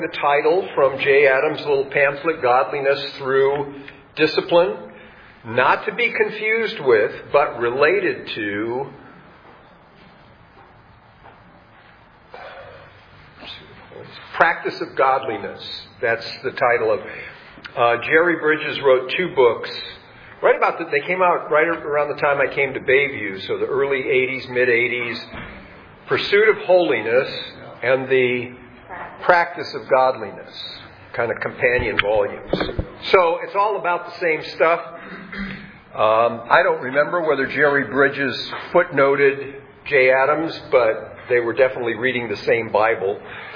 The title from Jay Adams' little pamphlet, Godliness Through Discipline, not to be confused with, but related to Practice of Godliness. That's the title of Jerry Bridges wrote 2 books. They came out right around the time I came to Bayview, so the early 80s, mid-80s. Pursuit of Holiness and the Practice of Godliness, kind of companion volumes. So it's all about the same stuff. I don't remember whether Jerry Bridges footnoted Jay Adams, but they were definitely reading the same Bible.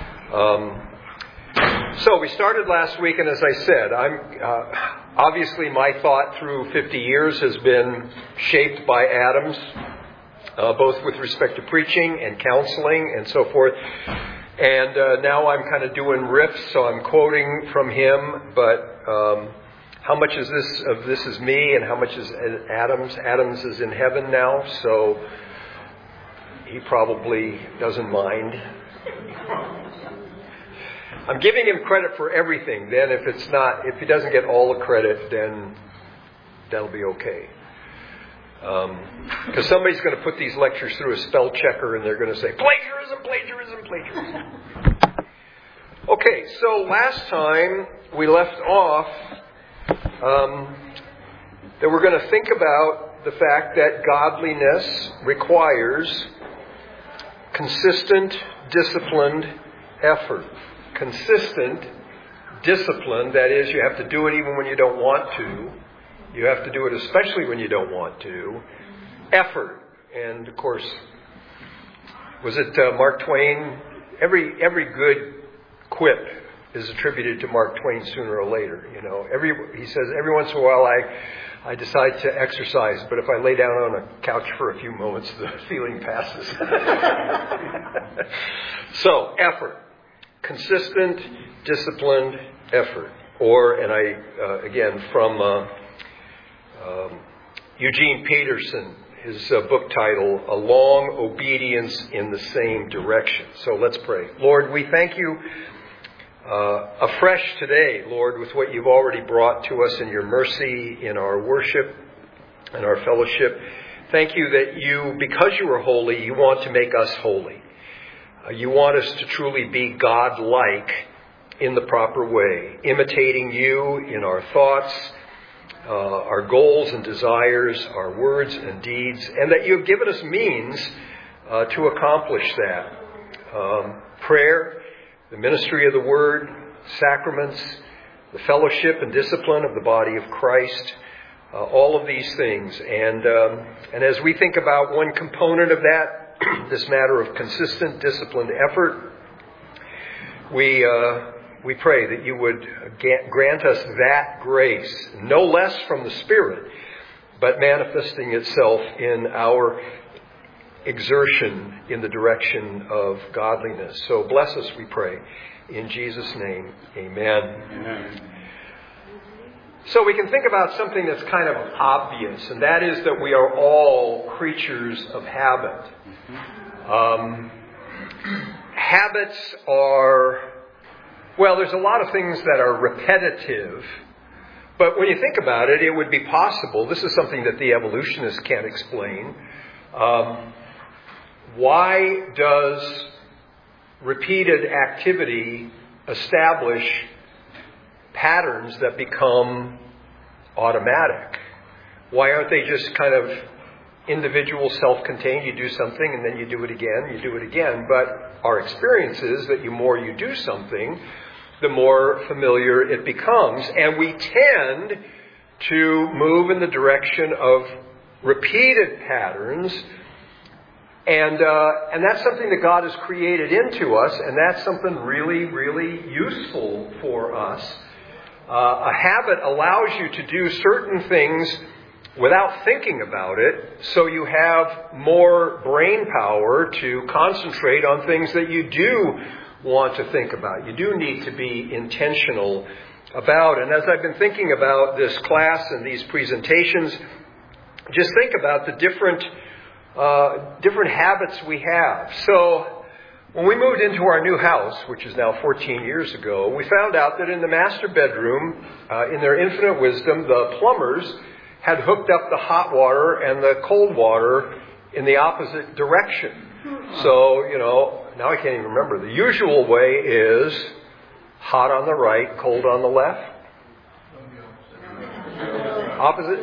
So we started last week, and as I said, obviously my thought through 50 years has been shaped by Adams, both with respect to preaching and counseling and so forth. And now I'm kind of doing riffs, so I'm quoting from him. But how much of this is me, and how much is Adams? Adams is in heaven now, so he probably doesn't mind. I'm giving him credit for everything. Then if he doesn't get all the credit, then that'll be okay. Because somebody's going to put these lectures through a spell checker and they're going to say, plagiarism, plagiarism, plagiarism. Okay, so last time we left off that we're going to think about the fact that godliness requires consistent, disciplined effort. Consistent discipline, that is, you have to do it even when you don't want to. You have to do it especially when you don't want to. Effort. And, of course, was it Mark Twain? Every good quip is attributed to Mark Twain sooner or later. You know, he says, every once in a while I decide to exercise, but if I lay down on a couch for a few moments, the feeling passes. So, effort. Consistent, disciplined effort. Again, from Eugene Peterson, his book title, A Long Obedience in the Same Direction. So let's pray. Lord, we thank you afresh today, Lord, with what you've already brought to us in your mercy, in our worship, and our fellowship. Thank you that you, because you are holy, you want to make us holy. You want us to truly be God-like in the proper way, imitating you in our thoughts, our goals and desires, our words and deeds, and that you have given us means to accomplish that. Prayer, the ministry of the Word, sacraments, the fellowship and discipline of the body of Christ, all of these things. And as we think about one component of that, this matter of consistent, disciplined effort, we pray that you would grant us that grace, no less from the Spirit, but manifesting itself in our exertion in the direction of godliness. So bless us, we pray. In Jesus' name, amen. Amen. So we can think about something that's kind of obvious, and that is that we are all creatures of habit. Habits are, well, there's a lot of things that are repetitive, but when you think about it, it would be possible. This is something that the evolutionists can't explain. Why does repeated activity establish patterns that become automatic? Why aren't they just kind of individual, self-contained? You do something and then you do it again. But our experience is that the more you do something, the more familiar it becomes. And we tend to move in the direction of repeated patterns. And that's something that God has created into us, and that's something really, really useful for us. A habit allows you to do certain things without thinking about it, so you have more brain power to concentrate on things that you do want to think about. You do need to be intentional about. And as I've been thinking about this class and these presentations, just think about the different habits we have. So When we moved into our new house, which is now 14 years ago, we found out that in the master bedroom, in their infinite wisdom, the plumbers had hooked up the hot water and the cold water in the opposite direction. So, now I can't even remember. The usual way is hot on the right, cold on the left. Opposite?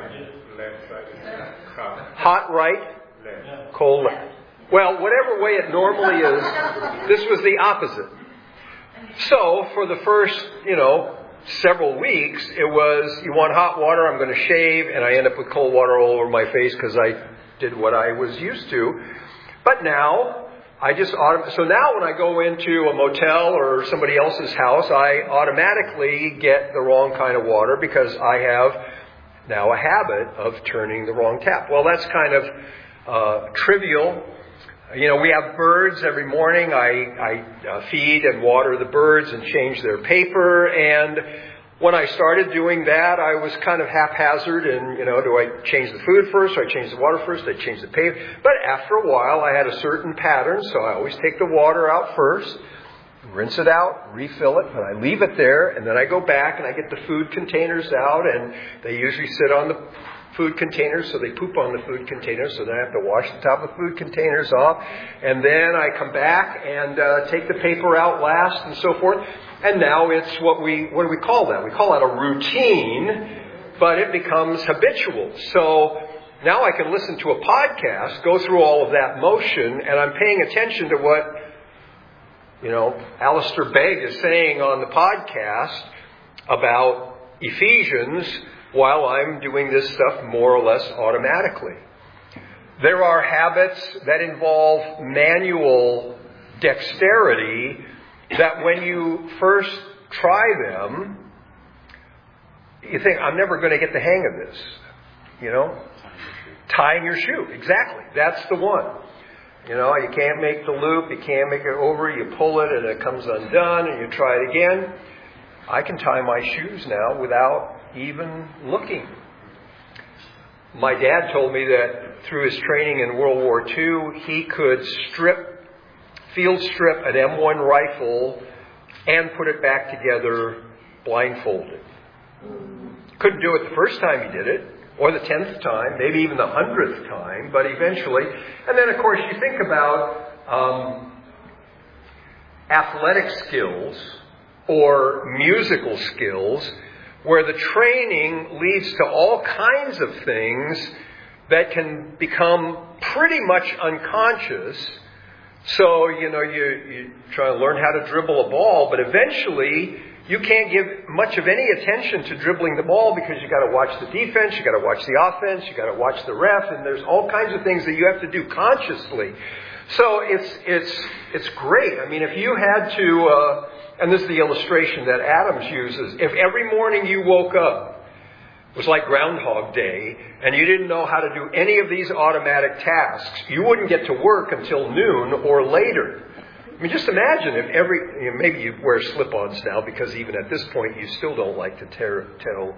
Hot right, cold left. Well, whatever way it normally is, this was the opposite. So, for the first, several weeks, it was, you want hot water, I'm going to shave, and I end up with cold water all over my face because I did what I was used to. But now, so now when I go into a motel or somebody else's house, I automatically get the wrong kind of water because I have now a habit of turning the wrong tap. Well, that's kind of trivial. We have birds every morning. I feed and water the birds and change their paper. And when I started doing that, I was kind of haphazard. And, do I change the food first? Do I change the water first? Do I change the paper? But after a while, I had a certain pattern. So I always take the water out first, rinse it out, refill it, but I leave it there. And then I go back and I get the food containers out. And they usually sit on the food containers, so they poop on the food containers, so then I have to wash the top of the food containers off, and then I come back and take the paper out last, and so forth. And now it's what do we call that? We call that a routine, but it becomes habitual. So now I can listen to a podcast, go through all of that motion, and I'm paying attention to what, Alistair Begg is saying on the podcast about Ephesians, while I'm doing this stuff more or less automatically. There are habits that involve manual dexterity that when you first try them, you think, I'm never going to get the hang of this. Tying your shoe. Exactly. That's the one. You can't make the loop, you can't make it over, you pull it and it comes undone and you try it again. I can tie my shoes now without even looking. My dad told me that through his training in World War II, he could field strip an M1 rifle and put it back together blindfolded. Couldn't do it the first time he did it, or the 10th time, maybe even the 100th time, but eventually. And then, of course, you think about athletic skills or musical skills, where the training leads to all kinds of things that can become pretty much unconscious. So, you try to learn how to dribble a ball, but eventually you can't give much of any attention to dribbling the ball because you got to watch the defense, you got to watch the offense, you got to watch the ref, and there's all kinds of things that you have to do consciously. So it's great. I mean, if you had to, and this is the illustration that Adams uses, if every morning you woke up, it was like Groundhog Day, and you didn't know how to do any of these automatic tasks, you wouldn't get to work until noon or later. I mean, just imagine if maybe you wear slip-ons now because even at this point you still don't like to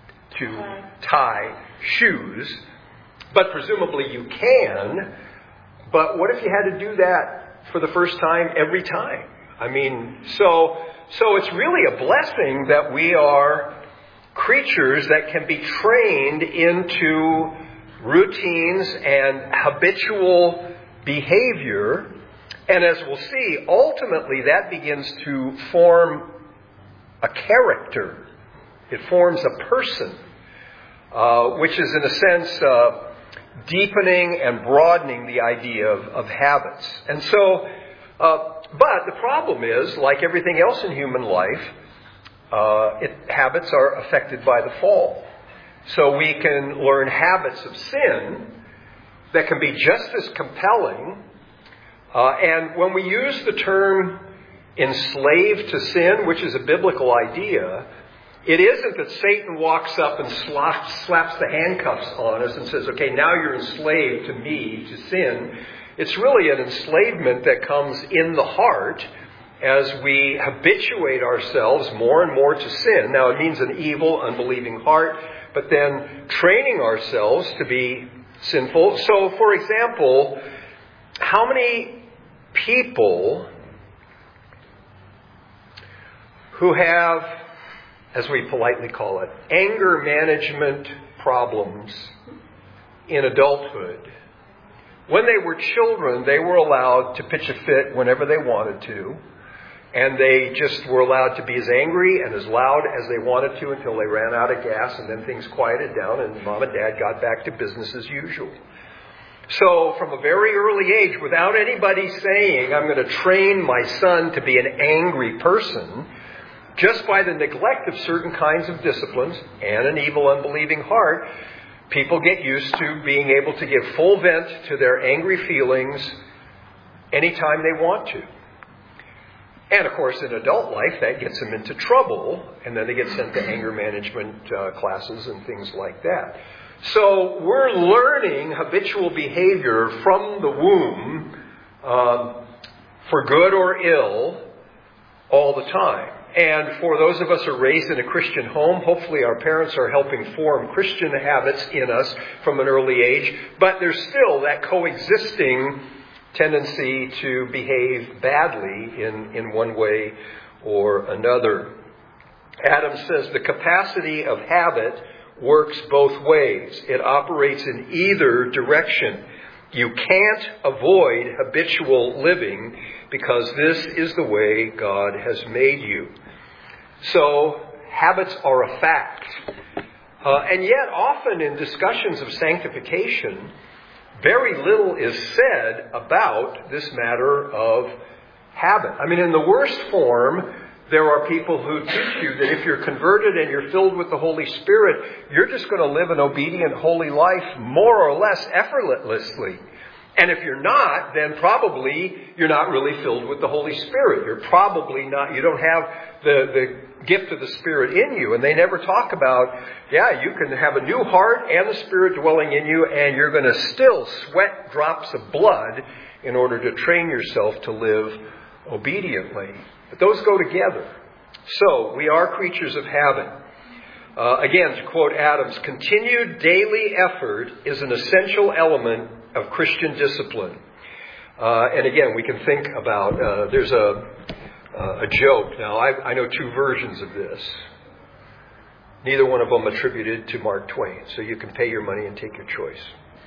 tie shoes, but presumably you can. But what if you had to do that for the first time every time? I mean, so it's really a blessing that we are creatures that can be trained into routines and habitual behavior. And as we'll see, ultimately that begins to form a character. It forms a person, which is in a sense deepening and broadening the idea of habits. And so, but the problem is, like everything else in human life, habits are affected by the fall. So we can learn habits of sin that can be just as compelling. And when we use the term enslaved to sin, which is a biblical idea, it isn't that Satan walks up and slaps the handcuffs on us and says, okay, now you're enslaved to me, to sin. It's really an enslavement that comes in the heart as we habituate ourselves more and more to sin. Now, it means an evil, unbelieving heart, but then training ourselves to be sinful. So, for example, how many people who have, as we politely call it, anger management problems in adulthood. When they were children, they were allowed to pitch a fit whenever they wanted to. And they just were allowed to be as angry and as loud as they wanted to until they ran out of gas, and then things quieted down and mom and dad got back to business as usual. So from a very early age, without anybody saying, I'm going to train my son to be an angry person, just by the neglect of certain kinds of disciplines and an evil, unbelieving heart, people get used to being able to give full vent to their angry feelings anytime they want to. And, of course, in adult life, that gets them into trouble, and then they get sent to anger management classes and things like that. So we're learning habitual behavior from the womb, for good or ill, all the time. And for those of us who are raised in a Christian home, hopefully our parents are helping form Christian habits in us from an early age, but there's still that coexisting tendency to behave badly in one way or another. Adam says the capacity of habit works both ways. It operates in either direction. You can't avoid habitual living because this is the way God has made you. So habits are a fact. And yet often in discussions of sanctification, very little is said about this matter of habit. I mean, in the worst form, there are people who teach you that if you're converted and you're filled with the Holy Spirit, you're just going to live an obedient, holy life more or less effortlessly. And if you're not, then probably you're not really filled with the Holy Spirit. You're probably not, you don't have the gift of the Spirit in you. And they never talk about, you can have a new heart and the Spirit dwelling in you, and you're going to still sweat drops of blood in order to train yourself to live obediently. But those go together. So, we are creatures of habit. Again, to quote Adams, continued daily effort is an essential element of Christian discipline. And again, we can think about, there's a joke. Now, I know two versions of this. Neither one of them attributed to Mark Twain. So you can pay your money and take your choice.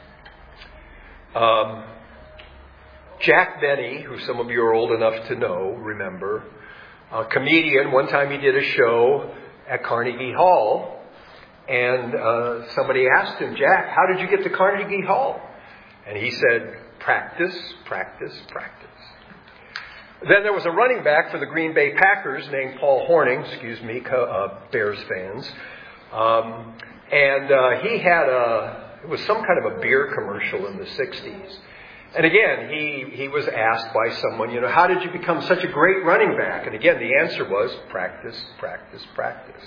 Jack Benny, who some of you are old enough to know, remember, a comedian, one time he did a show at Carnegie Hall, and somebody asked him, Jack, how did you get to Carnegie Hall? And he said, practice, practice, practice. Then there was a running back for the Green Bay Packers named Paul Hornung, Bears fans, and he had it was some kind of a beer commercial in the 60s. And again, he was asked by someone, how did you become such a great running back? And again, the answer was practice, practice, practice.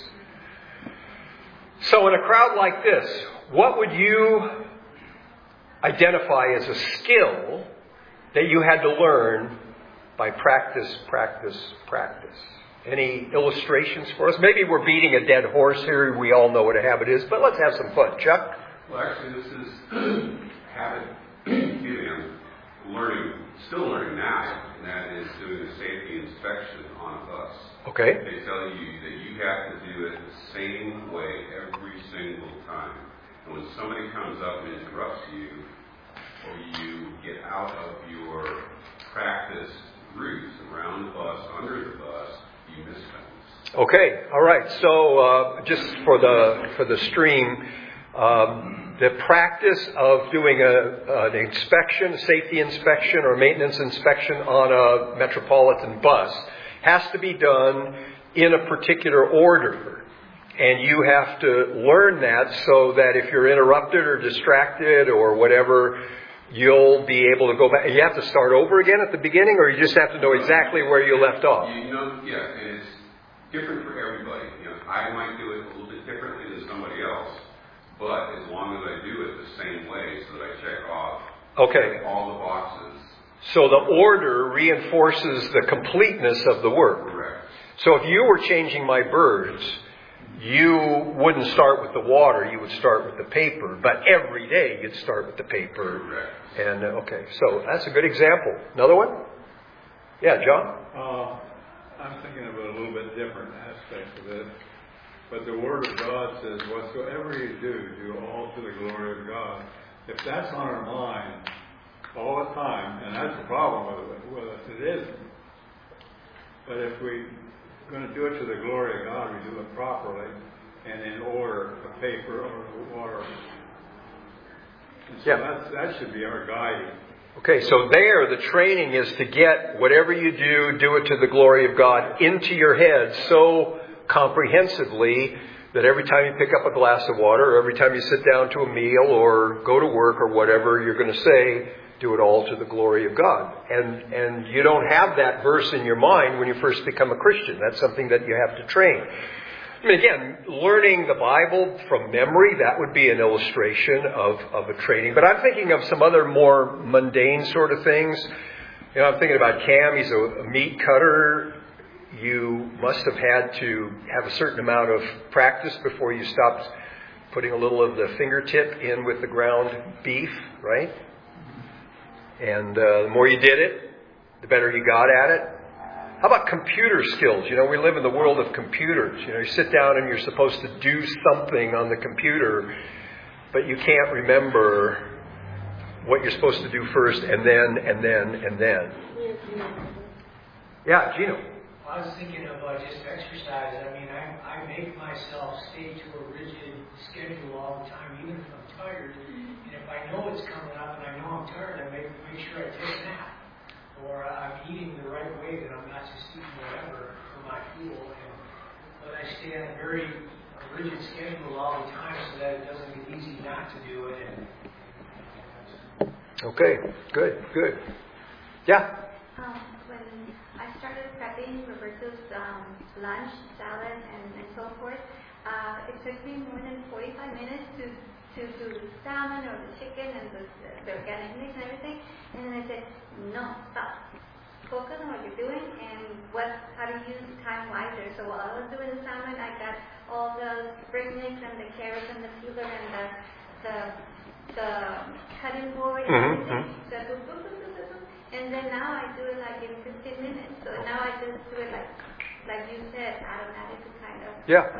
So in a crowd like this, what would you identify as a skill that you had to learn by practice, practice, practice? Any illustrations for us? Maybe we're beating a dead horse here. We all know what a habit is, but let's have some fun. Chuck? Well, actually, this is habit. Still learning now, and that is doing a safety inspection on a bus. Okay. They tell you that you have to do it the same way every single time. And when somebody comes up and interrupts you, or you get out of your practiced routes around the bus, under the bus, you miss things. Okay. All right. So just for the stream, the practice of doing an inspection, a safety inspection or maintenance inspection on a metropolitan bus has to be done in a particular order. And you have to learn that so that if you're interrupted or distracted or whatever, you'll be able to go back. You have to start over again at the beginning, or you just have to know exactly where you left off? And it's different for everybody. I might do it a little bit differently than somebody else. But as long as I do it the same way so that I check off all the boxes. So the order reinforces the completeness of the work. Correct. So if you were changing my birds, you wouldn't start with the water, you would start with the paper. But every day you'd start with the paper. Correct. And so that's a good example. Another one? Yeah, John? I'm thinking of a little bit different aspect of it. But the Word of God says, whatsoever you do all to the glory of God. If that's on our mind all the time, and that's the problem with us, it isn't. But if we're going to do it to the glory of God, we do it properly and in order, the paper or the water. And so that should be our guiding. Okay, so there the training is to get whatever you do it to the glory of God into your head so comprehensively that every time you pick up a glass of water, or every time you sit down to a meal or go to work or whatever, you're going to say, do it all to the glory of God. And you don't have that verse in your mind when you first become a Christian. That's something that you have to train. I mean, again, learning the Bible from memory, that would be an illustration of a training. But I'm thinking of some other more mundane sort of things. You know, I'm thinking about Cam. He's a meat cutter. You must have had to have a certain amount of practice before you stopped putting a little of the fingertip in with the ground beef, right? And the more you did it, the better you got at it. How about computer skills? You know, we live in the world of computers. You know, you sit down and you're supposed to do something on the computer, but you can't remember what you're supposed to do first and then. Yeah, Gino. I was thinking of just exercise. I mean, I make myself stay to a rigid schedule all the time, even if I'm tired. And if I know it's coming up and I know I'm tired, I make sure I take a nap. Or I'm eating the right way, that I'm not just eating whatever for my fuel. But I stay on a very rigid schedule all the time so that it doesn't get easy not to do it. Okay, good. Yeah? When I started prepping Roberto's lunch, salad, and so forth, it took me more than 45 minutes to do the salmon or the chicken and the organic mix and everything. And then I said, no, stop. Focus on what you're doing and how to use time wiser. So while I was doing the salmon, I got all the spring mix and the carrots and the peeler and the cutting board and everything. So boop, boop, boop, boop, boop. And then now I do it like in 15 minutes. So now I just do it like you said, automatic kind of. Yeah.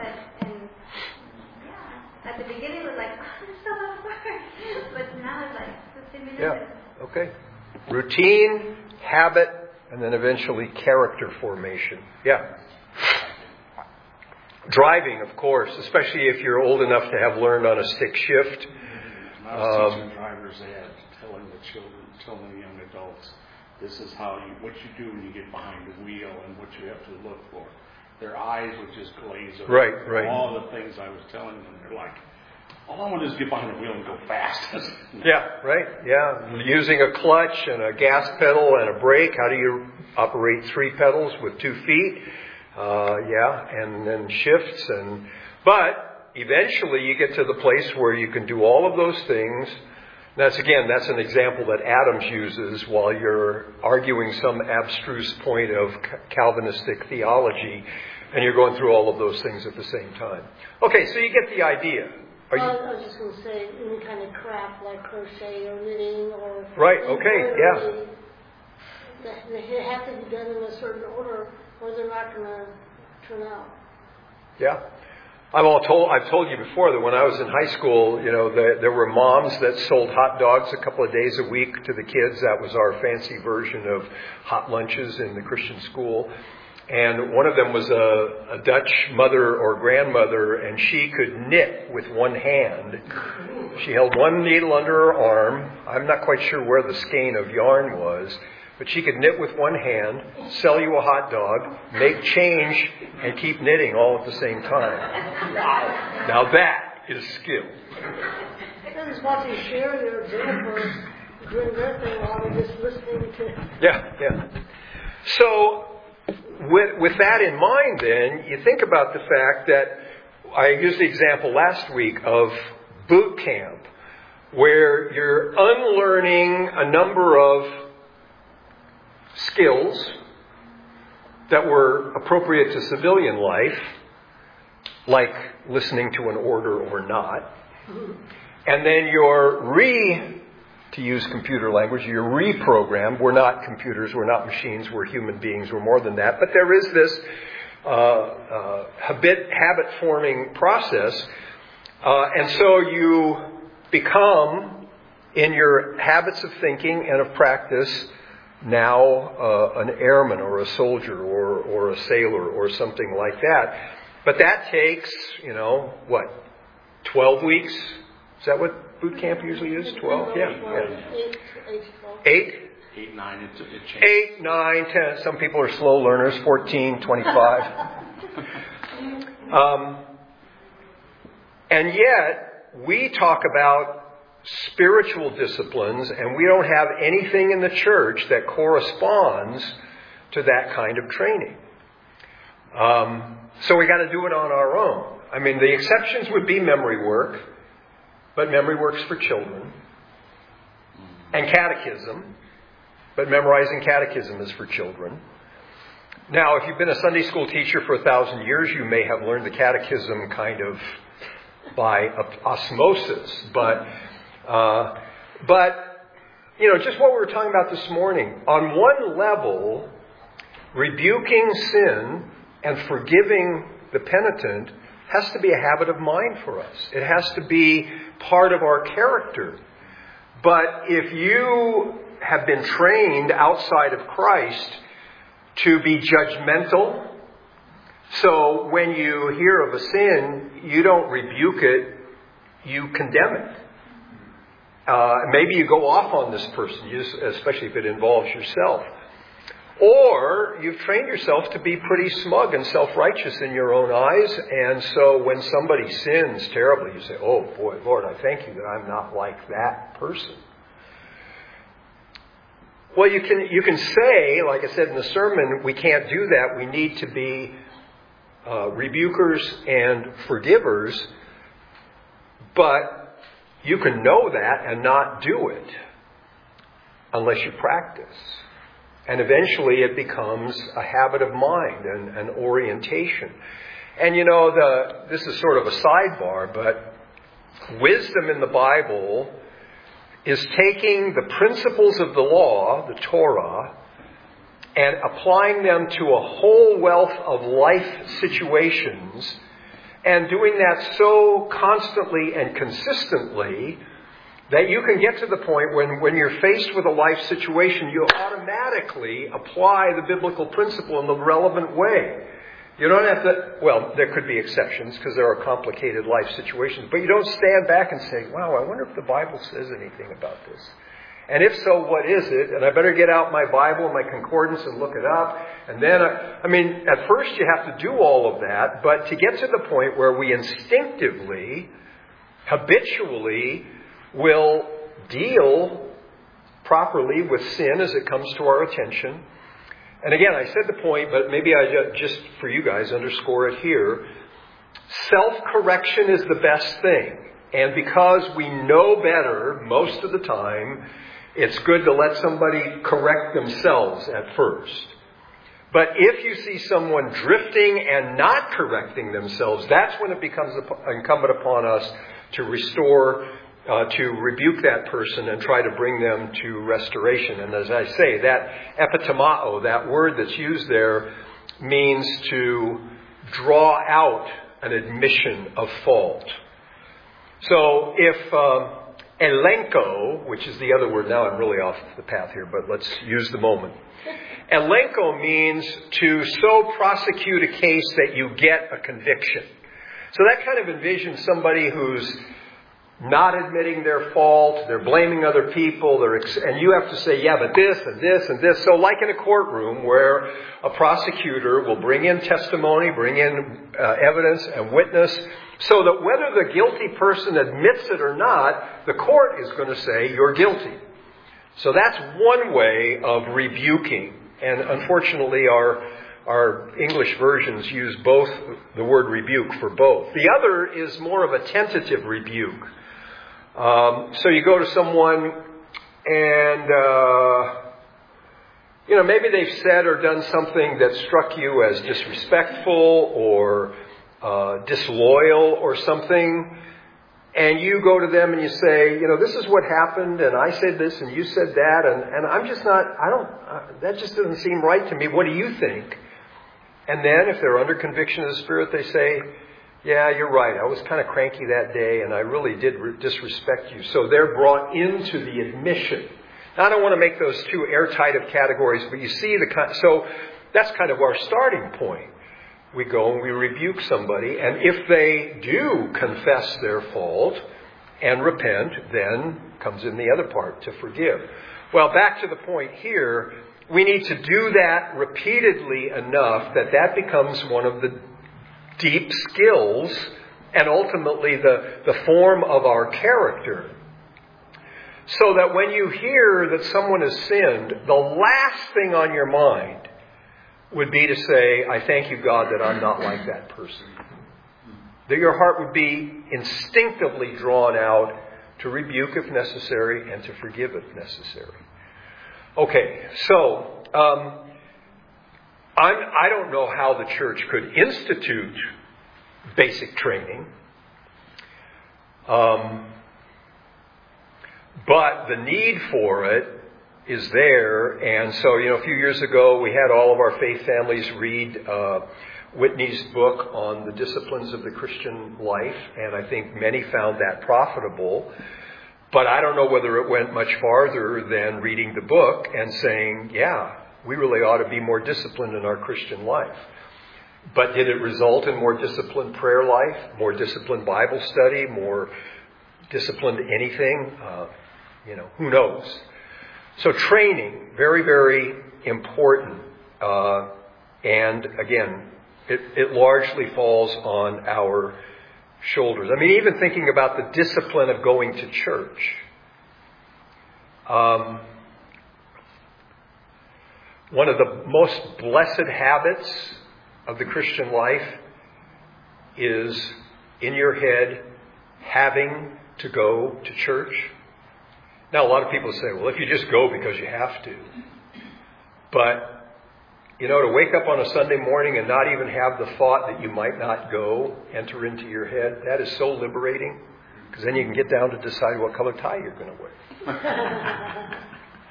At the beginning it was like, oh, this is so much work. But now it's like 15 minutes. Yeah. Okay. Routine, habit, and then eventually character formation. Yeah. Driving, of course, especially if you're old enough to have learned on a stick shift. I was teaching driver's ed, telling the children, telling the young adults, this is what you do when you get behind the wheel and what you have to look for. Their eyes would just glaze over. Right. All the things I was telling them, they're like, all I want to do is get behind the wheel and go fast. Yeah, right. Yeah. Using a clutch and a gas pedal and a brake. How do you operate 3 pedals with 2 feet? And then shifts. But eventually you get to the place where you can do all of those things. That's an example that Adams uses while you're arguing some abstruse point of Calvinistic theology, and you're going through all of those things at the same time. Okay, so you get the idea. I was just going to say any kind of craft like crochet or knitting or... Right, okay, yeah. They have to be done in a certain order or they're not going to turn out. Yeah. I've told you before that when I was in high school, you know, there were moms that sold hot dogs a couple of days a week to the kids. That was our fancy version of hot lunches in the Christian school. And one of them was a Dutch mother or grandmother, and she could knit with one hand. She held one needle under her arm. I'm not quite sure where the skein of yarn was, but she could knit with one hand, sell you a hot dog, make change, and keep knitting all at the same time. Wow. Now that is skill. I was watching Sherry or Jennifer doing their thing while I was just listening to... Yeah. So... With that in mind, then, you think about the fact that I used the example last week of boot camp, where you're unlearning a number of skills that were appropriate to civilian life, like listening to an order or not, and then you're to use computer language. You're reprogrammed. We're not computers. We're not machines. We're human beings. We're more than that. But there is this habit-forming process. And so you become, in your habits of thinking and of practice, now an airman or a soldier or a sailor or something like that. But that takes, 12 weeks? Is that what boot camp usually is? 12? Yeah. 8? 8, 9, it changes. 8, 9, 10. Some people are slow learners. 14, 25. And yet, we talk about spiritual disciplines, and we don't have anything in the church that corresponds to that kind of training. So we got to do it on our own. I mean, the exceptions would be memory work, but memory work's for children. And catechism, but memorizing catechism is for children. Now, if you've been a Sunday school teacher for 1,000 years, you may have learned the catechism kind of by osmosis. But just what we were talking about this morning, on one level, rebuking sin and forgiving the penitent has to be a habit of mind for us. It has to be part of our character. But if you have been trained outside of Christ to be judgmental, so when you hear of a sin, you don't rebuke it, you condemn it. Maybe you go off on this person, especially if it involves yourself. Or you've trained yourself to be pretty smug and self-righteous in your own eyes, and so when somebody sins terribly, you say, oh boy, Lord, I thank you that I'm not like that person. Well, you can say, like I said in the sermon, we can't do that. We need to be rebukers and forgivers, but you can know that and not do it unless you practice. And eventually it becomes a habit of mind and an orientation. And this is sort of a sidebar, but wisdom in the Bible is taking the principles of the law, the Torah, and applying them to a whole wealth of life situations, and doing that so constantly and consistently that you can get to the point when you're faced with a life situation, you automatically apply the biblical principle in the relevant way. You don't have to, well, there could be exceptions because there are complicated life situations, but you don't stand back and say, wow, I wonder if the Bible says anything about this. And if so, what is it? And I better get out my Bible and my concordance and look it up. And then, at first you have to do all of that, but to get to the point where we instinctively, habitually, will deal properly with sin as it comes to our attention. And again, I said the point, but maybe I just, for you guys, underscore it here. Self-correction is the best thing. And because we know better most of the time, it's good to let somebody correct themselves at first. But if you see someone drifting and not correcting themselves, that's when it becomes incumbent upon us to restore, to rebuke that person and try to bring them to restoration. And as I say, that epitomao, that word that's used there, means to draw out an admission of fault. So if elenko, which is the other word, now I'm really off the path here, but let's use the moment. Elenko means to so prosecute a case that you get a conviction. So that kind of envisions somebody who's not admitting their fault, they're blaming other people, and you have to say, yeah, but this and this and this. So like in a courtroom where a prosecutor will bring in testimony, bring in evidence and witness, so that whether the guilty person admits it or not, the court is going to say, you're guilty. So that's one way of rebuking. And unfortunately, our English versions use both the word rebuke for both. The other is more of a tentative rebuke. So you go to someone and, maybe they've said or done something that struck you as disrespectful or disloyal or something. and you go to them and you say, this is what happened, and I said this, and you said that, and I'm just not, that just doesn't seem right to me. What do you think? And then, if they're under conviction of the Spirit, they say, yeah, you're right. I was kind of cranky that day, and I really did disrespect you. So they're brought into the admission. Now, I don't want to make those two airtight of categories, but you see so that's kind of our starting point. We go and we rebuke somebody, and if they do confess their fault and repent, then comes in the other part, to forgive. Well, back to the point here, we need to do that repeatedly enough that becomes one of the deep skills and ultimately the form of our character. So that when you hear that someone has sinned, the last thing on your mind would be to say, I thank you, God, that I'm not like that person. That your heart would be instinctively drawn out to rebuke if necessary and to forgive if necessary. Okay, so I don't know how the church could institute basic training. But the need for it is there. And so, a few years ago, we had all of our faith families read Whitney's book on the disciplines of the Christian life. And I think many found that profitable. But I don't know whether it went much farther than reading the book and saying, yeah, we really ought to be more disciplined in our Christian life. But did it result in more disciplined prayer life, more disciplined Bible study, more disciplined anything? Who knows? So training, very, very important. And again, it largely falls on our shoulders. I mean, even thinking about the discipline of going to church. One of the most blessed habits of the Christian life is in your head having to go to church. Now, a lot of people say, well, if you just go because you have to. But, to wake up on a Sunday morning and not even have the thought that you might not go enter into your head, that is so liberating. Because then you can get down to decide what color tie you're going to wear.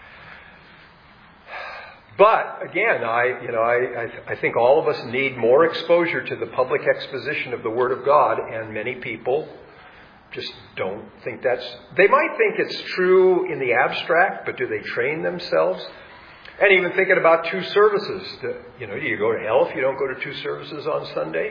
But, again, I think all of us need more exposure to the public exposition of the Word of God, and many people just don't think they might think it's true in the abstract, but do they train themselves? And even thinking about two services. Do you go to hell if you don't go to two services on Sunday?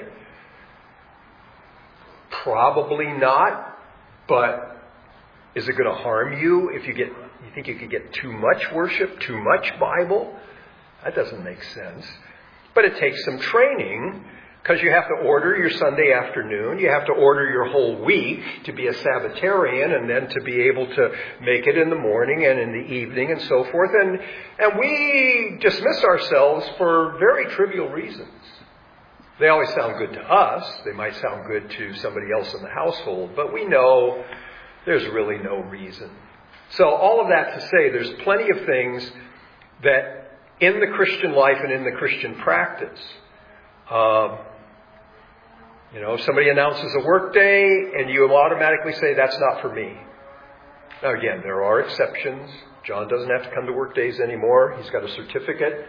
Probably not, but is it going to harm you if you think you could get too much worship, too much Bible? That doesn't make sense. But it takes some training, because you have to order your Sunday afternoon. You have to order your whole week to be a Sabbatarian, and then to be able to make it in the morning and in the evening and so forth. And we dismiss ourselves for very trivial reasons. They always sound good to us. They might sound good to somebody else in the household. But we know there's really no reason. So all of that to say, there's plenty of things that in the Christian life and in the Christian practice, if somebody announces a work day and you automatically say, that's not for me. Now again, there are exceptions. John doesn't have to come to work days anymore. He's got a certificate.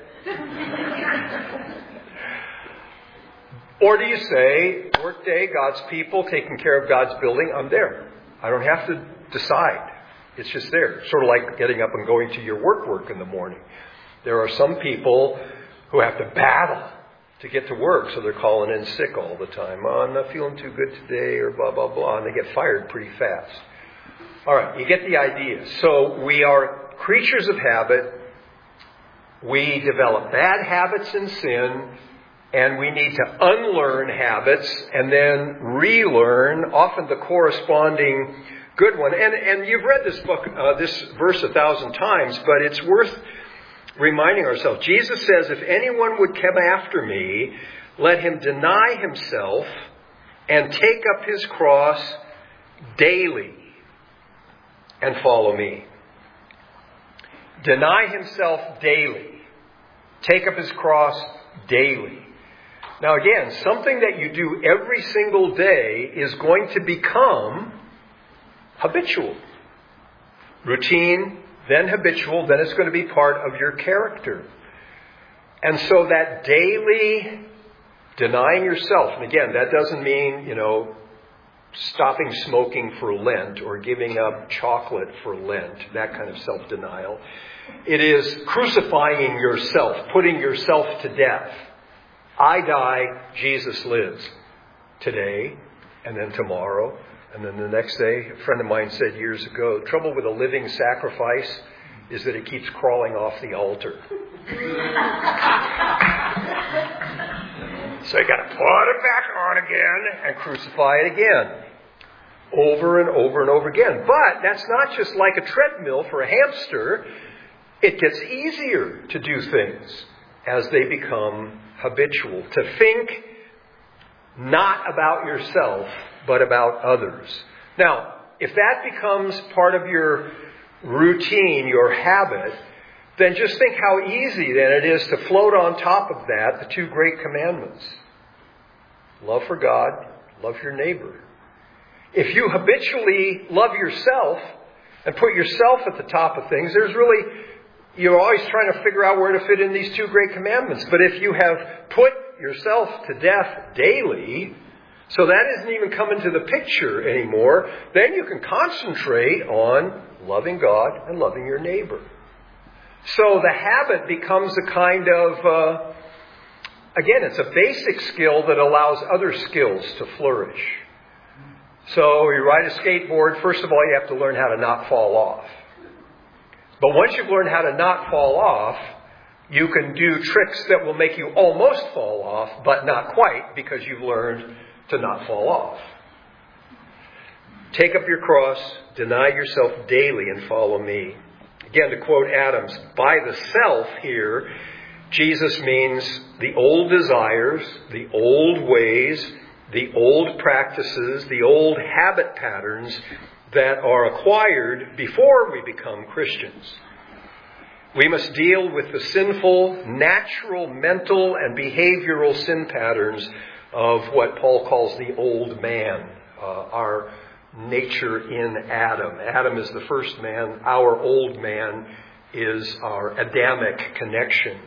Or do you say, work day, God's people, taking care of God's building, I'm there. I don't have to decide. It's just there. Sort of like getting up and going to your work in the morning. There are some people who have to battle to get to work, so they're calling in sick all the time. Oh, I'm not feeling too good today, or blah, blah, blah. And they get fired pretty fast. All right, you get the idea. So we are creatures of habit. We develop bad habits in sin, and we need to unlearn habits and then relearn, often the corresponding good one. And you've read this book, this verse 1,000 times, but it's worth reminding ourselves. Jesus says, if anyone would come after me, let him deny himself and take up his cross daily and follow me. Deny himself daily. Take up his cross daily. Now again, something that you do every single day is going to become habitual. Routine, then habitual, then it's going to be part of your character. And so that daily denying yourself, and again, that doesn't mean, stopping smoking for Lent or giving up chocolate for Lent, that kind of self-denial. It is crucifying yourself, putting yourself to death. I die, Jesus lives. Today, and then tomorrow, and then the next day. A friend of mine said years ago, the trouble with a living sacrifice is that it keeps crawling off the altar. So you got to put it back on again and crucify it again. Over and over and over again. But that's not just like a treadmill for a hamster. It gets easier to do things as they become habitual. To think not about yourself, but about others. Now, if that becomes part of your routine, your habit, then just think how easy then it is to float on top of that the 2 great commandments. Love for God, love your neighbor. If you habitually love yourself and put yourself at the top of things, you're always trying to figure out where to fit in these 2 great commandments. But if you have put yourself to death daily, so that isn't even coming to the picture anymore, then you can concentrate on loving God and loving your neighbor. So the habit becomes a kind of, again, it's a basic skill that allows other skills to flourish. So you ride a skateboard, first of all, you have to learn how to not fall off. But once you've learned how to not fall off, you can do tricks that will make you almost fall off, but not quite, because you've learned to not fall off. Take up your cross, deny yourself daily, and follow me. Again, to quote Adams, by the self here, Jesus means the old desires, the old ways, the old practices, the old habit patterns that are acquired before we become Christians. We must deal with the sinful, natural, mental, and behavioral sin patterns of what Paul calls the old man, our nature in Adam. Adam is the first man. Our old man is our Adamic connection.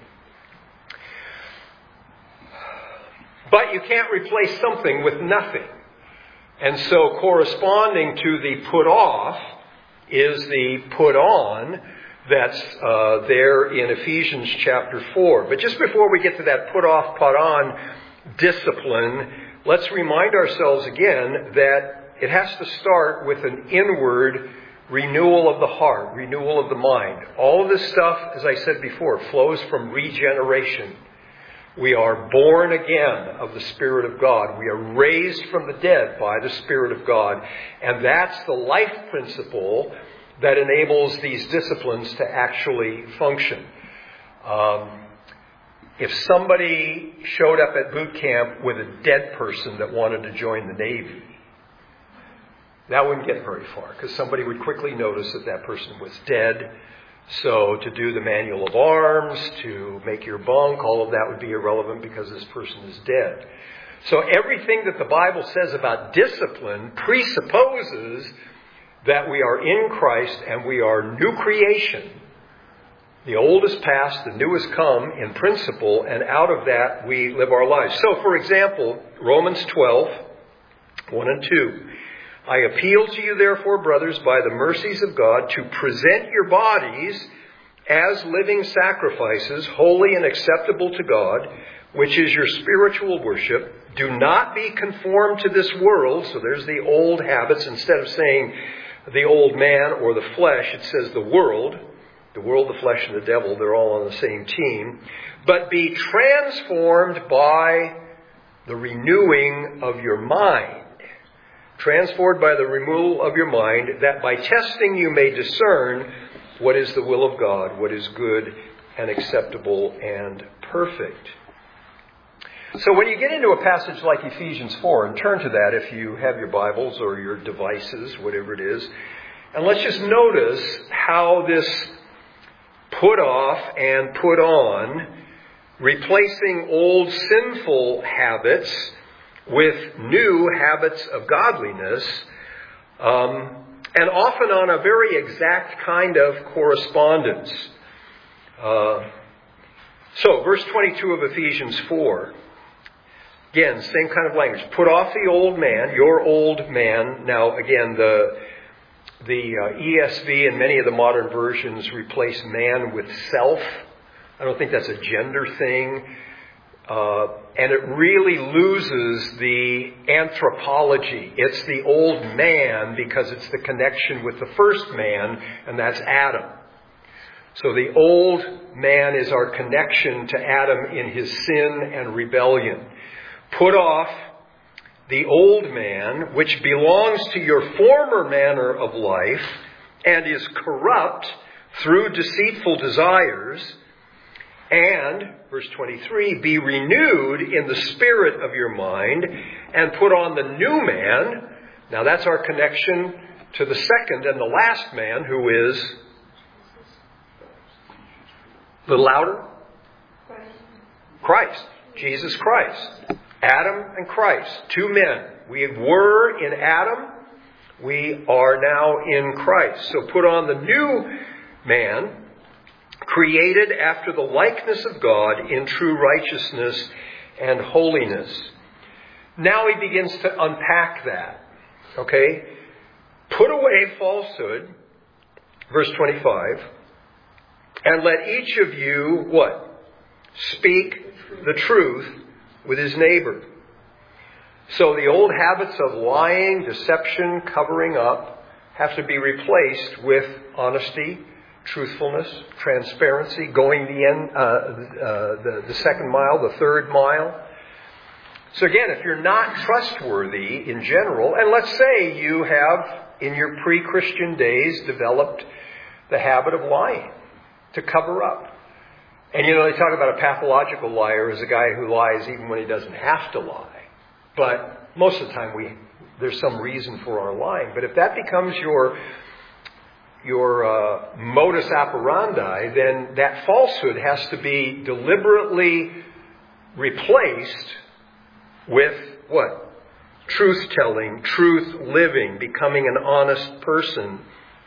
But you can't replace something with nothing. And so corresponding to the put off is the put on that's there in Ephesians chapter 4. But just before we get to that put off, put on discipline, let's remind ourselves again that it has to start with an inward renewal of the heart, renewal of the mind. All of this stuff, as I said before, flows from regeneration. We are born again of the Spirit of God. We are raised from the dead by the Spirit of God. And that's the life principle that enables these disciplines to actually function. If somebody showed up at boot camp with a dead person that wanted to join the Navy, that wouldn't get very far, because somebody would quickly notice that that person was dead. So to do the manual of arms, to make your bunk, all of that would be irrelevant because this person is dead. So everything that the Bible says about discipline presupposes that we are in Christ and we are new creation. The old is past, the new has come in principle, and out of that we live our lives. So, for example, Romans 12, 1 and 2. I appeal to you, therefore, brothers, by the mercies of God, to present your bodies as living sacrifices, holy and acceptable to God, which is your spiritual worship. Do not be conformed to this world. So there's the old habits. Instead of saying the old man or the flesh, it says the world. The world, the flesh, and the devil, they're all on the same team. But be transformed by the renewing of your mind. Transformed by the renewal of your mind, that by testing you may discern what is the will of God, what is good and acceptable and perfect. So when you get into a passage like Ephesians 4, and turn to that if you have your Bibles or your devices, whatever it is, and let's just notice how this put off and put on, replacing old sinful habits with new habits of godliness, and often on a very exact kind of correspondence. So, verse 22 of Ephesians 4. Again, same kind of language. Put off the old man, your old man. Now, again, the ESV and many of the modern versions replace man with self. I don't think that's a gender thing. And it really loses the anthropology. It's the old man because it's the connection with the first man, and that's Adam. So the old man is our connection to Adam in his sin and rebellion. Put off the old man, which belongs to your former manner of life and is corrupt through deceitful desires, and, verse 23, be renewed in the spirit of your mind and put on the new man. Now that's our connection to the second and the last man, who is, a little louder? Christ. Jesus Christ. Adam and Christ. Two men. We were in Adam. We are now in Christ. So put on the new man, created after the likeness of God in true righteousness and holiness. Now he begins to unpack that. Okay? Put away falsehood, verse 25, and let each of you, what? Speak the truth with his neighbor. So the old habits of lying, deception, covering up have to be replaced with honesty, truthfulness, transparency, going the second mile, the third mile. So again, if you're not trustworthy in general, and let's say you have, in your pre-Christian days, developed the habit of lying to cover up. And they talk about a pathological liar as a guy who lies even when he doesn't have to lie. But most of the time there's some reason for our lying. But if that becomes your modus operandi, then that falsehood has to be deliberately replaced with what? Truth-telling, truth-living, becoming an honest person.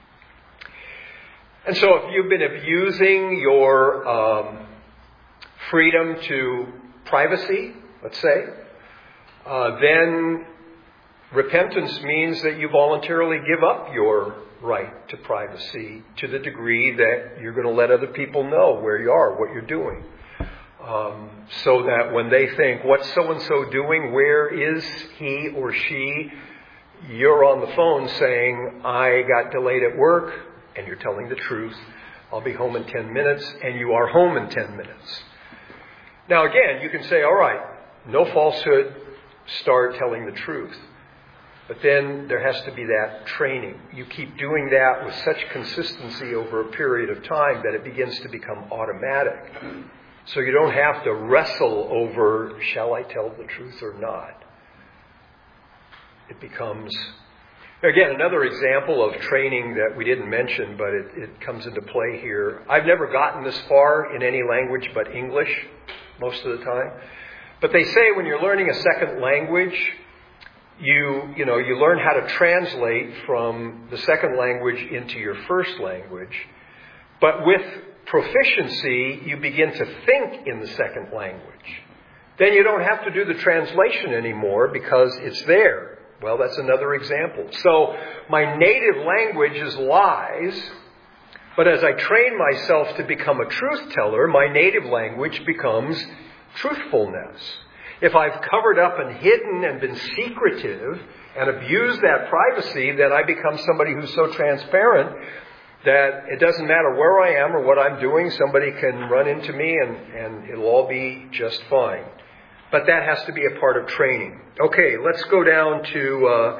And so if you've been abusing your freedom to privacy, let's say, then repentance means that you voluntarily give up your right to privacy to the degree that you're going to let other people know where you are, what you're doing. So that when they think, what's so-and-so doing, where is he or she, you're on the phone saying, I got delayed at work, and you're telling the truth. I'll be home in 10 minutes, and you are home in 10 minutes. Now again, you can say, all right, no falsehood, start telling the truth. But then there has to be that training. You keep doing that with such consistency over a period of time that it begins to become automatic. So you don't have to wrestle over, shall I tell the truth or not? It becomes, again, another example of training that we didn't mention, but it comes into play here. I've never gotten this far in any language but English most of the time. But they say when you're learning a second language, you learn how to translate from the second language into your first language. But with proficiency, you begin to think in the second language. Then you don't have to do the translation anymore because it's there. Well, that's another example. So my native language is lies, but as I train myself to become a truth teller, my native language becomes truthfulness. If I've covered up and hidden and been secretive and abused that privacy, then I become somebody who's so transparent that it doesn't matter where I am or what I'm doing, somebody can run into me and it'll all be just fine. But that has to be a part of training. Okay, let's go down to,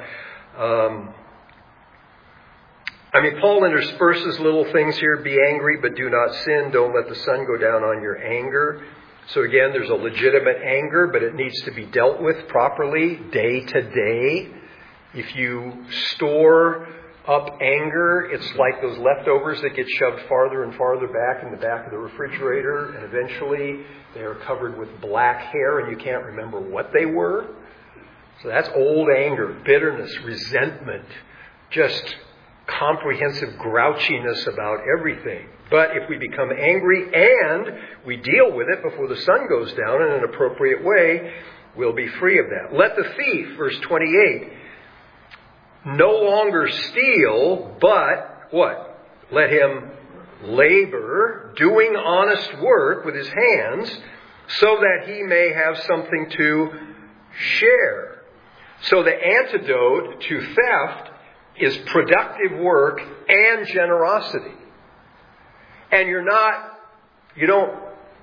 Paul intersperses little things here. Be angry, but do not sin. Don't let the sun go down on your anger. So again, there's a legitimate anger, but it needs to be dealt with properly, day to day. If you store up anger, it's like those leftovers that get shoved farther and farther back in the back of the refrigerator, and eventually they are covered with black hair and you can't remember what they were. So that's old anger, bitterness, resentment, just comprehensive grouchiness about everything. But if we become angry and we deal with it before the sun goes down in an appropriate way, we'll be free of that. Let the thief, verse 28, no longer steal, but what? Let him labor, doing honest work with his hands, so that he may have something to share. So the antidote to theft is productive work and generosity. And you don't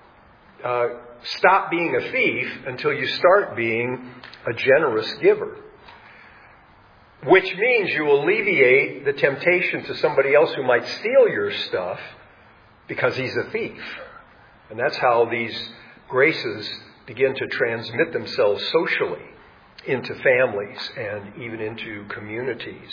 stop being a thief until you start being a generous giver. Which means you alleviate the temptation to somebody else who might steal your stuff because he's a thief. And that's how these graces begin to transmit themselves socially into families and even into communities.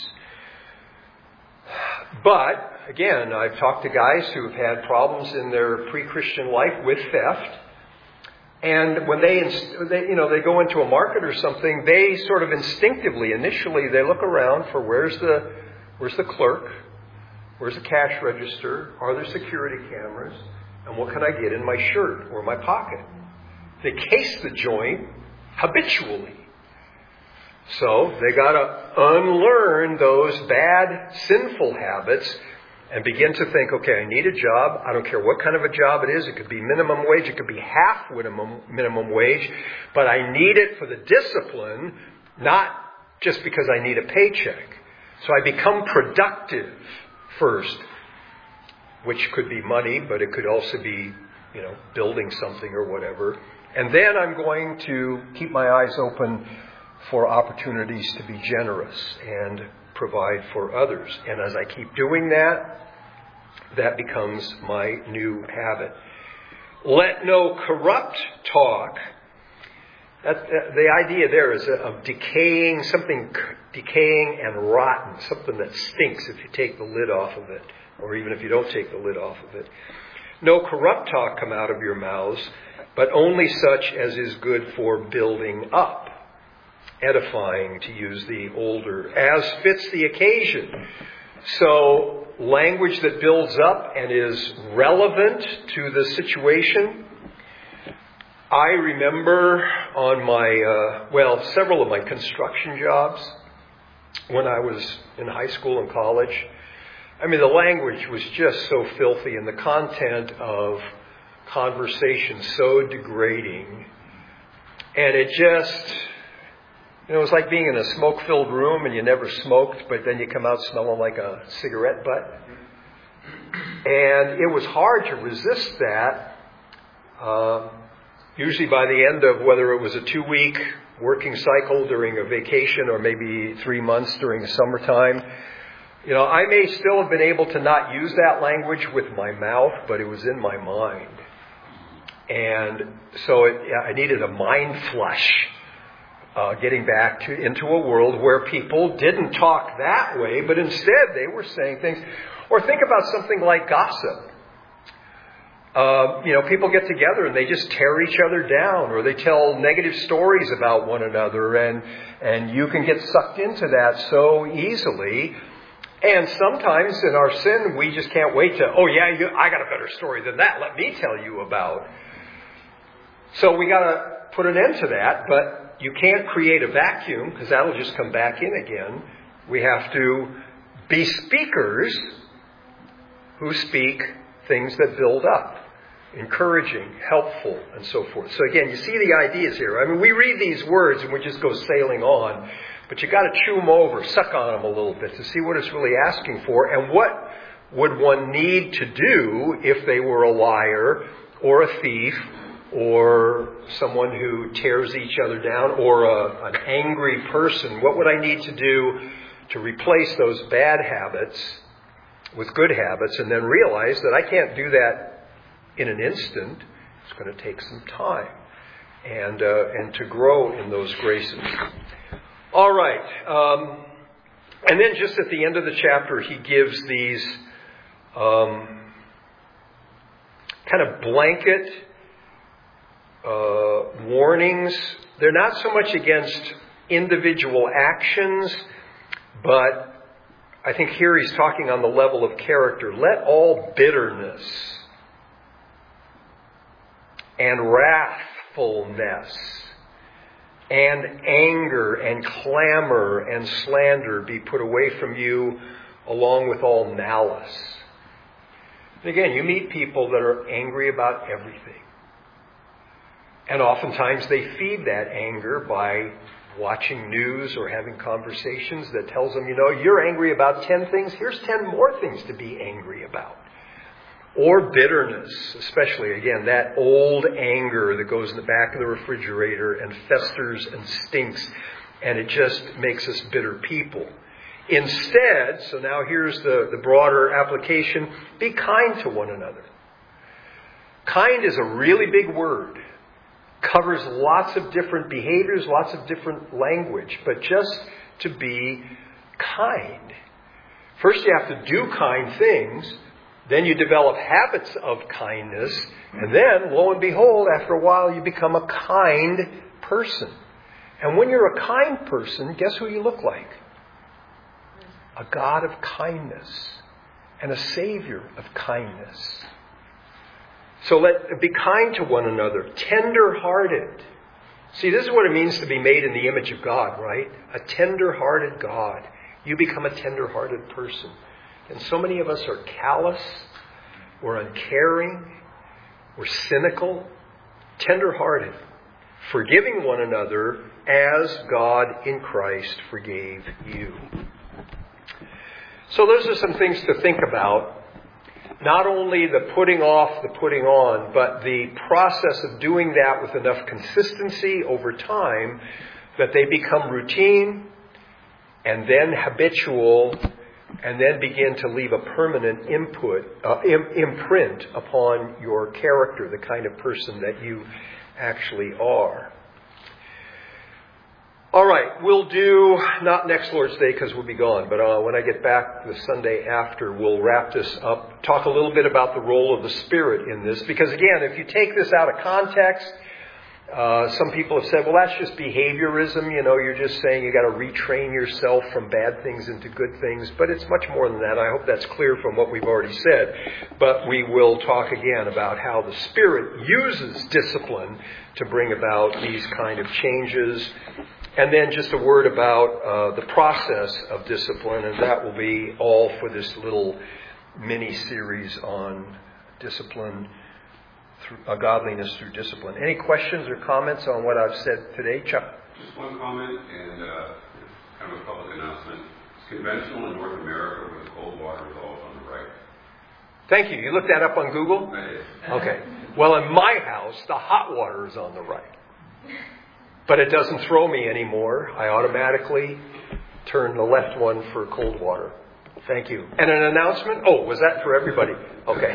But, again, I've talked to guys who have had problems in their pre-Christian life with theft. And when they go into a market or something, they sort of instinctively, initially, they look around for where's the clerk, where's the cash register, are there security cameras, and what can I get in my shirt or my pocket? They case the joint habitually. So they got to unlearn those bad, sinful habits and begin to think, okay, I need a job. I don't care what kind of a job it is. It could be minimum wage. It could be half minimum wage. But I need it for the discipline, not just because I need a paycheck. So I become productive first, which could be money, but it could also be, building something or whatever. And then I'm going to keep my eyes open for opportunities to be generous and provide for others. And as I keep doing that, that becomes my new habit. Let no corrupt talk. The idea there is of decaying, something decaying and rotten, something that stinks if you take the lid off of it, or even if you don't take the lid off of it. No corrupt talk come out of your mouths, but only such as is good for building up, edifying, to use the older, as fits the occasion. So language that builds up and is relevant to the situation. I remember on my, several of my construction jobs when I was in high school and college. I mean, the language was just so filthy and the content of conversation so degrading. And it just, it was like being in a smoke-filled room and you never smoked, but then you come out smelling like a cigarette butt. And it was hard to resist that. Usually by the end of whether it was a 2-week working cycle during a vacation or maybe 3 months during the summertime, I may still have been able to not use that language with my mouth, but it was in my mind. And so I needed a mind flush. Getting back into a world where people didn't talk that way, but instead they were saying things. Or think about something like gossip. People get together and they just tear each other down, or they tell negative stories about one another, and you can get sucked into that so easily. And sometimes in our sin, we just can't wait to, I got a better story than that. Let me tell you about. So we got to put an end to that, but you can't create a vacuum because that'll just come back in again. We have to be speakers who speak things that build up, encouraging, helpful, and so forth. So again, you see the ideas here. I mean, we read these words and we just go sailing on, but you got to chew them over, suck on them a little bit to see what it's really asking for, and what would one need to do if they were a liar or a thief or someone who tears each other down, or an angry person. What would I need to do to replace those bad habits with good habits, and then realize that I can't do that in an instant. It's going to take some time, and to grow in those graces. All right. And then just at the end of the chapter, he gives these kind of blanket warnings. They're not so much against individual actions, but I think here he's talking on the level of character. Let all bitterness and wrathfulness and anger and clamor and slander be put away from you, along with all malice. And again, you meet people that are angry about everything. And oftentimes they feed that anger by watching news or having conversations that tells them, you're angry about 10 things. Here's 10 more things to be angry about. Or bitterness, especially, again, that old anger that goes in the back of the refrigerator and festers and stinks, and it just makes us bitter people. Instead, so now here's the broader application, be kind to one another. Kind is a really big word. Covers lots of different behaviors, lots of different language, but just to be kind. First you have to do kind things, then you develop habits of kindness, and then, lo and behold, after a while you become a kind person. And when you're a kind person, guess who you look like? A God of kindness and a Savior of kindness. So be kind to one another, tender-hearted. See, this is what it means to be made in the image of God, right? A tender-hearted God. You become a tender-hearted person. And so many of us are callous, we're uncaring, we're cynical, tender-hearted, forgiving one another as God in Christ forgave you. So those are some things to think about. Not only the putting off, the putting on, but the process of doing that with enough consistency over time that they become routine and then habitual and then begin to leave a permanent imprint upon your character, the kind of person that you actually are. All right, we'll do, not next Lord's Day because we'll be gone, but when I get back the Sunday after, we'll wrap this up, talk a little bit about the role of the Spirit in this. Because again, if you take this out of context, some people have said, well, that's just behaviorism. You're just saying you got to retrain yourself from bad things into good things. But it's much more than that. I hope that's clear from what we've already said. But we will talk again about how the Spirit uses discipline to bring about these kind of changes. And then just a word about the process of discipline, and that will be all for this little mini-series on discipline, godliness through discipline. Any questions or comments on what I've said today, Chuck? Just one comment and kind of a public announcement. It's conventional in North America where the cold water is always on the right. Thank you. You looked that up on Google? I did. Okay. Well, in my house, the hot water is on the right. But it doesn't throw me anymore. I automatically turn the left one for cold water. Thank you. And an announcement? Oh, was that for everybody? Okay.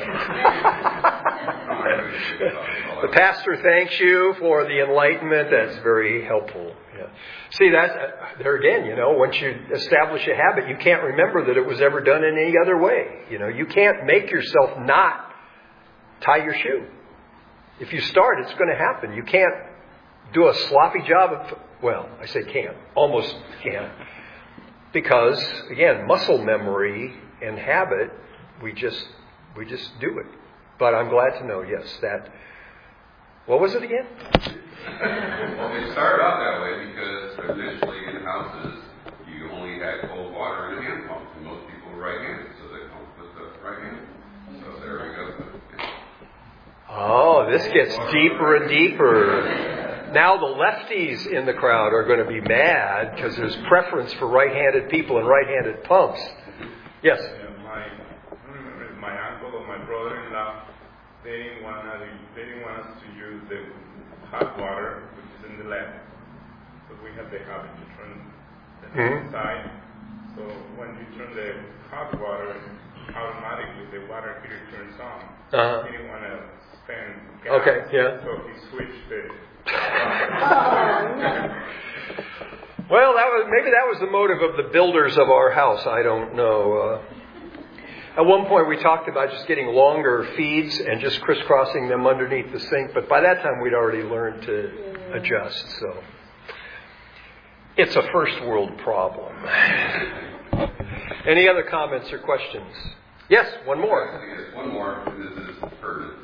The pastor thanks you for the enlightenment. That's very helpful. Yeah. See, there again, once you establish a habit, you can't remember that it was ever done in any other way. You can't make yourself not tie your shoe. If you start, it's going to happen. You can't do a sloppy job of, I say can't, almost can't. Because, again, muscle memory and habit, we just do it. But I'm glad to know, yes, that, what was it again? Well, it started out that way because initially in houses, you only had cold water and a hand pump. And most people were right-handed, so they pumped with the right hand. So there we go. Oh, this gets deeper and deeper. Now the lefties in the crowd are going to be mad because there's preference for right-handed people and right-handed pumps. Yes? My uncle or my brother-in-law, they didn't want us to use the hot water, which is in the left. So we have the habit to turn the left side. So when you turn the hot water, automatically the water heater turns on. He didn't want to spend gas. Okay, yeah. So he switched it. Well, maybe that was the motive of the builders of our house. I don't know. At one point, we talked about just getting longer feeds and just crisscrossing them underneath the sink. But by that time, we'd already learned to adjust. So it's a first world problem. Any other comments or questions? Yes, one more. Yes, one more. This is pertinent.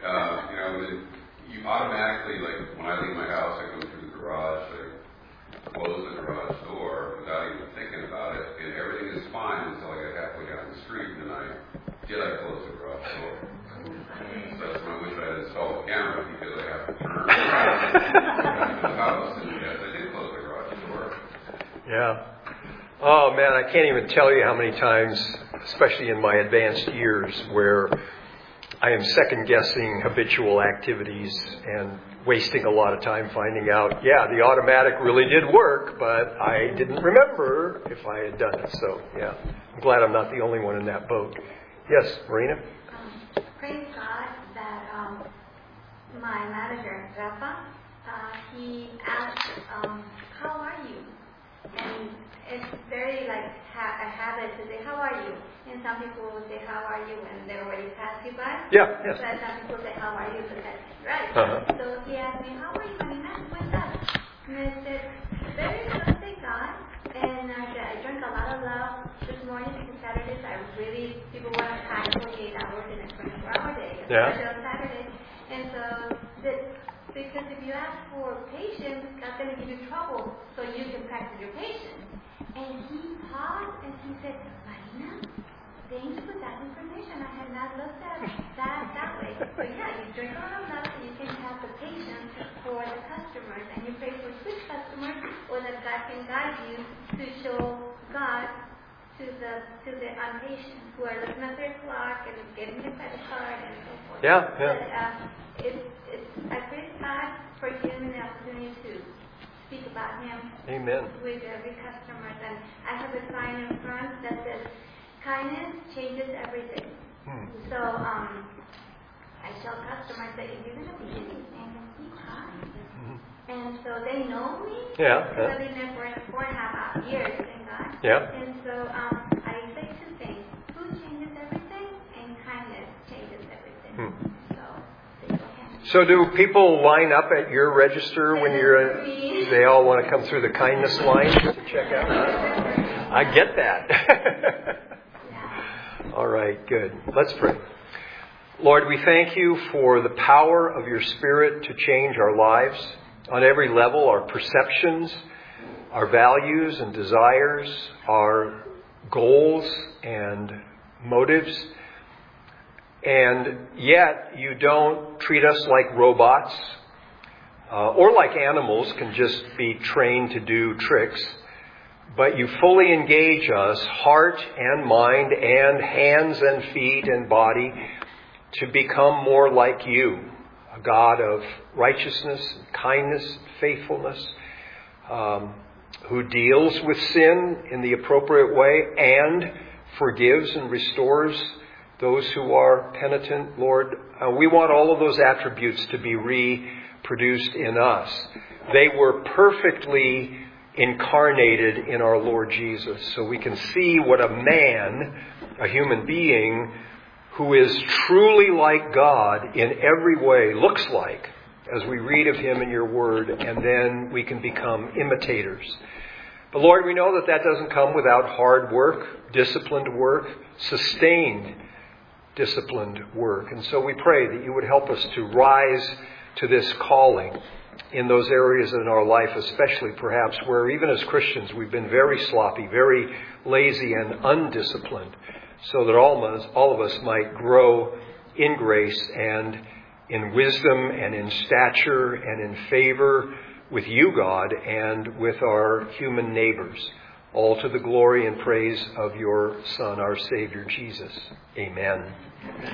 You automatically, like when I leave my house, I go through the garage, I close the garage door without even thinking about it, and everything is fine until I get halfway down the street, and I close the garage door. So that's when I wish I had installed a camera, because I have to turn around the house, and yes, I did close the garage door. Yeah. Oh man, I can't even tell you how many times, especially in my advanced years, where I am second-guessing habitual activities and wasting a lot of time finding out, the automatic really did work, but I didn't remember if I had done it. So, I'm glad I'm not the only one in that boat. Yes, Marina? Praise God that my manager, Rafa, he asked, how are you? And it's very like a habit to say, how are you? And some people will say, how are you? And they already passed you by. Yeah, yes. But some people say, how are you? So that's right. Uh-huh. So he asked me, how are you, Marina? What's up? And I said, very good, thank God. And I said, I drank a lot of love this morning because Saturdays people want to pack 48 hours in a 24-hour day, especially on Saturday. And so, because if you ask for patience, God's going to give you trouble so you can practice your patience. And he paused and he said, Marina, thanks for that information. I had not looked at that way. So you drink a lot of love so you can have the patience for the customers. And you pray for switch customers, or that God can guide you to show God to the impatient who are looking at their clock and getting their credit card and so forth. But I praise God for giving me the opportunity to speak about Him. Amen. With every customer. And I have a sign in front that says, kindness changes everything. So I tell customers that if you're going to be anything, be kind. And so they know me. Because I've been there for 4.5 years, thank God. And so I say two things. Food changes everything, and kindness changes everything. So do people line up at your register when they all want to come through the kindness line to check out? I get that. All right, good. Let's pray. Lord, we thank you for the power of your Spirit to change our lives on every level, our perceptions, our values and desires, our goals and motives. And yet you don't treat us like robots or like animals can just be trained to do tricks, but you fully engage us, heart and mind and hands and feet and body, to become more like you, a God of righteousness, kindness, faithfulness, who deals with sin in the appropriate way and forgives and restores those who are penitent. Lord, we want all of those attributes to be reproduced in us. They were perfectly incarnated in our Lord Jesus, so we can see what a man, a human being, who is truly like God in every way looks like as we read of him in your word, and then we can become imitators. But Lord, we know that doesn't come without hard work, disciplined work, sustained disciplined work. And so we pray that you would help us to rise to this calling in those areas in our life, especially perhaps where even as Christians we've been very sloppy, very lazy and undisciplined, so that all of us might grow in grace and in wisdom and in stature and in favor with you, God, and with our human neighbors, all to the glory and praise of your Son, our Savior, Jesus. Amen.